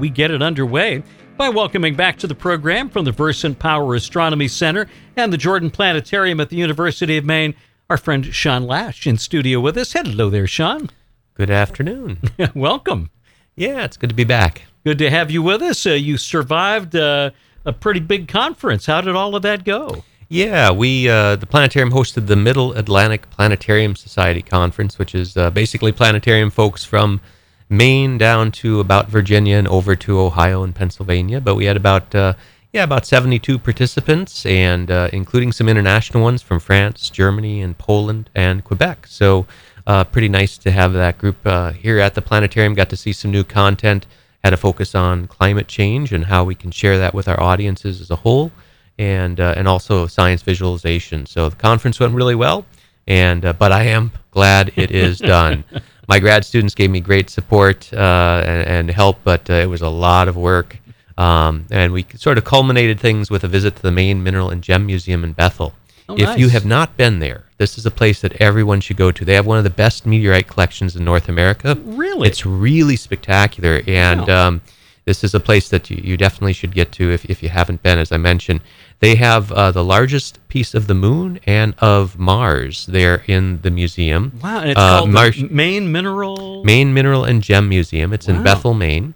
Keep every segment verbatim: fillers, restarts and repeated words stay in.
we get it underway by welcoming back to the program from the Versant Power Astronomy Center and the Jordan Planetarium at the University of Maine, our friend Sean Lash in studio with us. Hello there, Sean. Good afternoon. Welcome. Yeah, it's good to be back. Good to have you with us. Uh, you survived uh, a pretty big conference. How did all of that go? Yeah, we uh, the planetarium hosted the Middle Atlantic Planetarium Society Conference, which is uh, basically planetarium folks from Maine down to about Virginia and over to Ohio and Pennsylvania. But we had about uh, yeah about seventy-two participants, and uh, including some international ones from France, Germany, and Poland and Quebec. So uh, pretty nice to have that group uh, here at the planetarium. Got to see some new content. Had a focus on climate change and how we can share that with our audiences as a whole. And uh, and also science visualization. So the conference went really well, and uh, but I am glad it is done. My grad students gave me great support uh, and, and help, but uh, it was a lot of work. Um, and we sort of culminated things with a visit to the Maine Mineral and Gem Museum in Bethel. Oh, if nice. you have not been there, this is a place that everyone should go to. They have one of the best meteorite collections in North America. Really? It's really spectacular, and Wow. um, this is a place that you, you definitely should get to if, if you haven't been, as I mentioned. They have uh, the largest piece of the moon and of Mars there in the museum. Wow, and it's Uh, called Mars- the Maine Mineral... Maine Mineral and Gem Museum. It's Wow. in Bethel, Maine.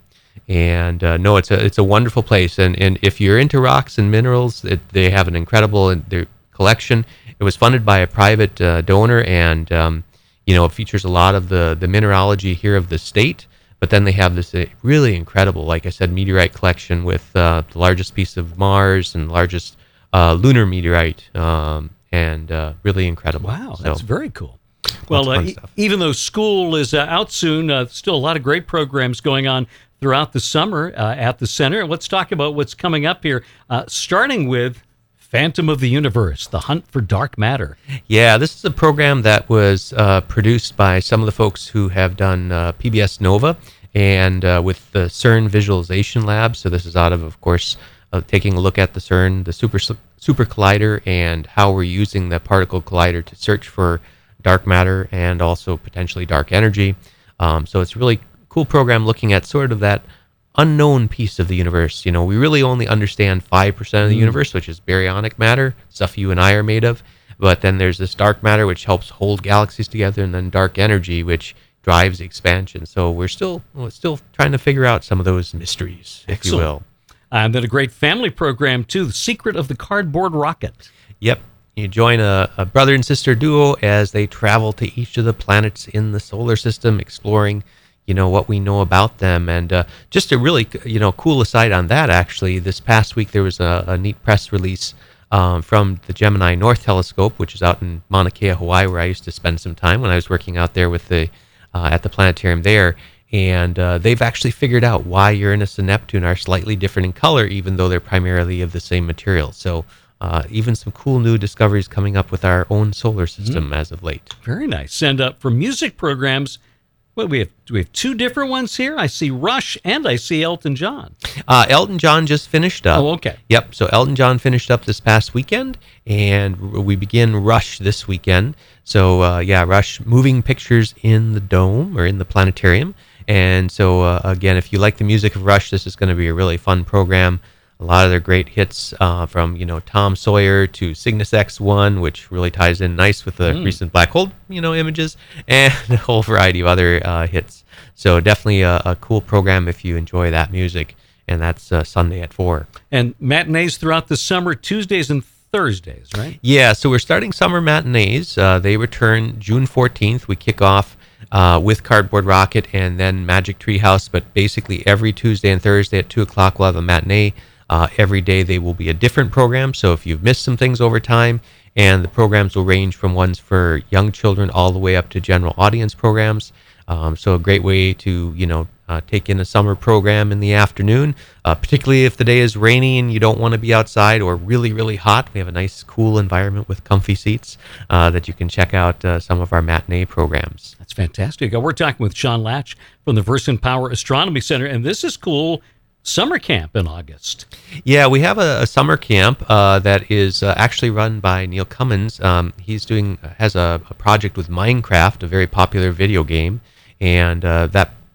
And uh, no, it's a it's a wonderful place. And, and if you're into rocks and minerals, it, they have an incredible their collection. It was funded by a private uh, donor, and um, you know, it features a lot of the, the mineralogy here of the state. But then they have this uh, really incredible, like I said, meteorite collection with uh, the largest piece of Mars and largest uh, lunar meteorite, um, and uh, really incredible. Wow, So, that's very cool. lots Well, of uh, fun e- stuff. even though school is uh, out soon, uh, still a lot of great programs going on throughout the summer uh, at the center. Let's talk about what's coming up here, uh, starting with Phantom of the Universe, The Hunt for Dark Matter. Yeah, this is a program that was uh, produced by some of the folks who have done uh, P B S Nova and uh, with the CERN Visualization Lab. So this is out of, of course, uh, taking a look at the CERN, the super super collider, and how we're using the particle collider to search for dark matter and also potentially dark energy. Um, so it's a really cool program looking at sort of that unknown piece of the universe. You know, we really only understand five percent of the universe, which is baryonic matter, stuff you and I are made of. But then there's this dark matter, which helps hold galaxies together, and then dark energy, which drives expansion. So we're still we're still trying to figure out some of those mysteries, if Excellent. you will. And then a great family program, too, The Secret of the Cardboard Rocket. Yep. You join a, a brother and sister duo as they travel to each of the planets in the solar system, exploring, you know, what we know about them. And uh, just a really, you know, cool aside on that, actually, this past week there was a, a neat press release um, from the Gemini North Telescope, which is out in Mauna Kea, Hawaii, where I used to spend some time when I was working out there with the uh, at the planetarium there. And uh, they've actually figured out why Uranus and Neptune are slightly different in color, even though they're primarily of the same material. So uh, even some cool new discoveries coming up with our own solar system mm-hmm. as of late. Very nice. And uh, for music programs, well, we have do we have two different ones here. I see Rush and I see Elton John. Uh, Elton John just finished up. Oh, okay. Yep. So Elton John finished up this past weekend, and we begin Rush this weekend. So uh, yeah, Rush, moving pictures in the dome or in the planetarium. And so uh, again, if you like the music of Rush, this is going to be a really fun program. A lot of their great hits uh, from, you know, Tom Sawyer to Cygnus X one, which really ties in nice with the mm. recent black hole, you know, images, and a whole variety of other uh, hits. So definitely a, a cool program if you enjoy that music, and that's uh, Sunday at four. And matinees throughout the summer, Tuesdays and Thursdays, right? Yeah, so we're starting summer matinees. Uh, they return June fourteenth. We kick off uh, with Cardboard Rocket and then Magic Treehouse, but basically every Tuesday and Thursday at two o'clock we'll have a matinee. Uh, every day they will be a different program, so if you've missed some things over time, and the programs will range from ones for young children all the way up to general audience programs. Um, so a great way to, you know, uh, take in a summer program in the afternoon, uh, particularly if the day is rainy and you don't want to be outside or really, really hot. We have a nice, cool environment with comfy seats uh, that you can check out uh, some of our matinee programs. That's fantastic. Uh, we're talking with Sean Latch from the Versant Power Astronomy Center, and this is cool. Summer camp in August. Yeah, we have a, a summer camp uh, that is uh, actually run by Neil Cummins. Um, he's doing has a, a project with Minecraft, a very popular video game, and uh, that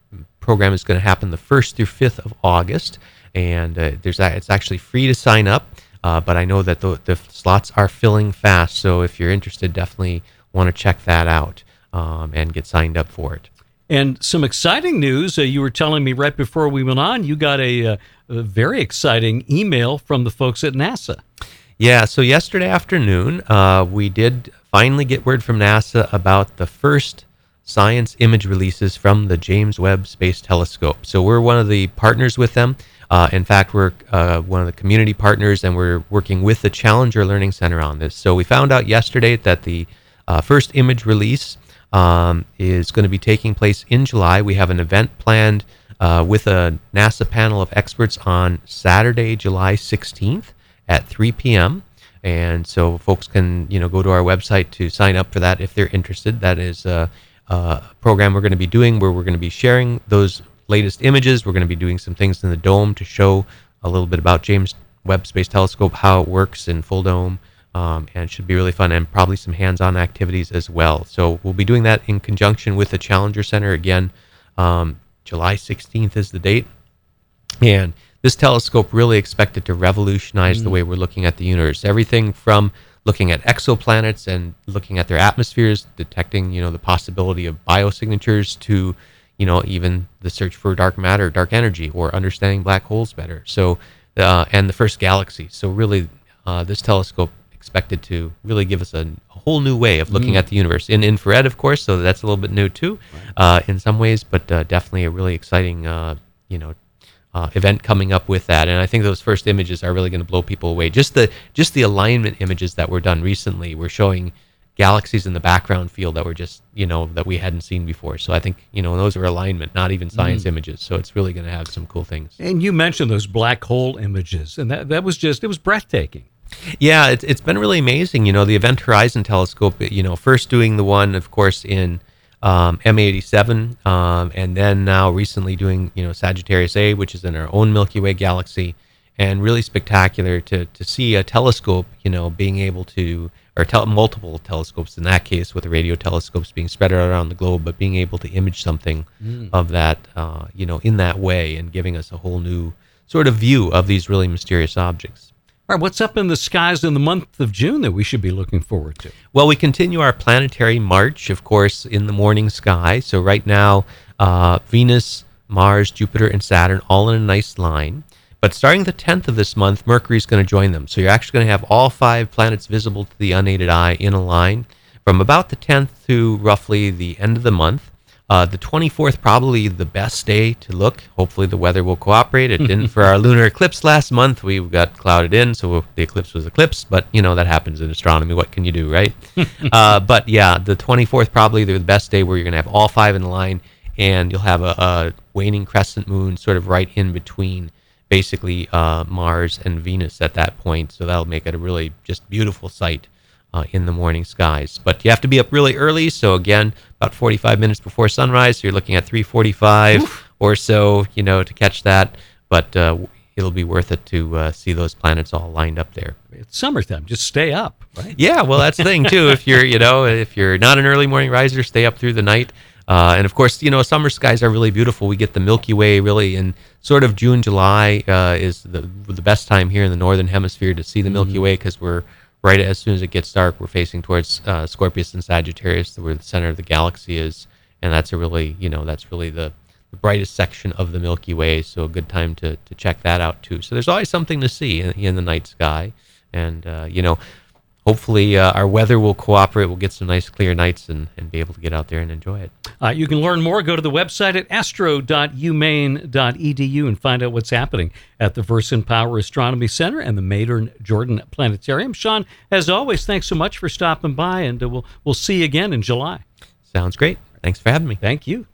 program is going to happen the first through fifth of August, and uh, there's a, it's actually free to sign up, uh, but I know that the, the slots are filling fast, so if you're interested, definitely want to check that out um, and get signed up for it. And some exciting news. Uh, you were telling me right before we went on, you got a, a, a very exciting email from the folks at NASA. Yeah, so yesterday afternoon, uh, we did finally get word from NASA about the first science image releases from the James Webb Space Telescope. So we're one of the partners with them. Uh, in fact, we're uh, one of the community partners, and we're working with the Challenger Learning Center on this. So we found out yesterday that the uh, first image release um, is going to be taking place in July. We have an event planned uh, with a NASA panel of experts on Saturday, July sixteenth at three p.m. And so folks can, you know, go to our website to sign up for that if they're interested. That is a, a program we're going to be doing where we're going to be sharing those latest images. We're going to be doing some things in the dome to show a little bit about James Webb Space Telescope, how it works in full dome, um, and it should be really fun, and probably some hands-on activities as well. So we'll be doing that in conjunction with the Challenger Center. Again, um, July sixteenth is the date. And this telescope really expected to revolutionize mm. the way we're looking at the universe. Everything from looking at exoplanets and looking at their atmospheres, detecting, you know, the possibility of biosignatures, to, you know, even the search for dark matter, dark energy, or understanding black holes better. So, uh, and the first galaxy. So really, uh, this telescope expected to really give us a, a whole new way of looking mm. at the universe in infrared, of course. So that's a little bit new too, right. uh, in some ways, but uh, definitely a really exciting, uh, you know, Uh, event coming up with that. And I think those first images are really going to blow people away. Just the just the alignment images that were done recently were showing galaxies in the background field that were just, you know, that we hadn't seen before. So I think, you know, those are alignment, not even science mm. images. So it's really going to have some cool things. And you mentioned those black hole images, and that, that was just, it was breathtaking. Yeah, it's it's been really amazing. You know, the Event Horizon Telescope, you know, first doing the one, of course, in Um, M eighty-seven, um, and then now recently doing, you know, Sagittarius A, which is in our own Milky Way galaxy, and really spectacular to to see a telescope, you know, being able to, or tel- multiple telescopes in that case, with the radio telescopes being spread out around the globe, but being able to image something mm. of that, uh, you know, in that way, and giving us a whole new sort of view of these really mysterious objects. All right, what's up in the skies in the month of June that we should be looking forward to? Well, we continue our planetary march, of course, in the morning sky. So right now, uh, Venus, Mars, Jupiter, and Saturn all in a nice line. But starting the tenth of this month, Mercury is going to join them. So you're actually going to have all five planets visible to the unaided eye in a line from about the tenth to roughly the end of the month. Uh, the twenty-fourth, probably the best day to look. Hopefully the weather will cooperate. It didn't for our lunar eclipse last month. We got clouded in, so the eclipse was eclipsed. But, you know, that happens in astronomy. What can you do, right? uh, but, yeah, the twenty-fourth, probably the best day where you're going to have all five in the line, and you'll have a, a waning crescent moon sort of right in between, basically, uh, Mars and Venus at that point. So that'll make it a really just beautiful sight Uh, in the morning skies. But you have to be up really early, so again, about forty-five minutes before sunrise, so you're looking at three forty-five Oof. Or so, you know, to catch that. But uh, it'll be worth it to uh, see those planets all lined up there. It's summertime. Just stay up, right? Yeah, well, that's the thing, too. If you're, you know, if you're not an early morning riser, stay up through the night. Uh, and, of course, you know, summer skies are really beautiful. We get the Milky Way really in sort of June, July uh, is the, the best time here in the Northern Hemisphere to see the Milky mm-hmm. Way, because we're right as soon as it gets dark, we're facing towards uh, Scorpius and Sagittarius, where the center of the galaxy is, and that's a really, you know, that's really the, the brightest section of the Milky Way. So a good time to to check that out too. So there's always something to see in, in the night sky, and uh, you know, hopefully uh, our weather will cooperate. We'll get some nice clear nights and, and be able to get out there and enjoy it. Uh, you can learn more. Go to the website at astro dot u maine dot e d u and find out what's happening at the Versant Power Astronomy Center and the Maynard Jordan Planetarium. Sean, as always, thanks so much for stopping by, and uh, we'll we'll see you again in July. Sounds great. Thanks for having me. Thank you.